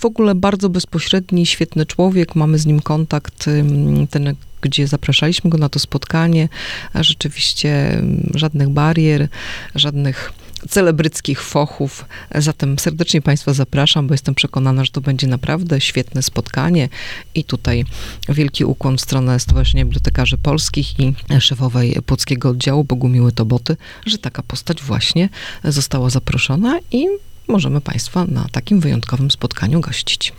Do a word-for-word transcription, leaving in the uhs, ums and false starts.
w ogóle bardzo bezpośredni, świetny człowiek, mamy z nim kontakt, ten, gdzie zapraszaliśmy go na to spotkanie, a rzeczywiście żadnych barier, żadnych celebryckich fochów. Zatem serdecznie Państwa zapraszam, bo jestem przekonana, że to będzie naprawdę świetne spotkanie i tutaj wielki ukłon w stronę Stowarzyszenia Bibliotekarzy Polskich i szefowej Płockiego Oddziału Bogumiły Toboty, że taka postać właśnie została zaproszona i możemy Państwa na takim wyjątkowym spotkaniu gościć.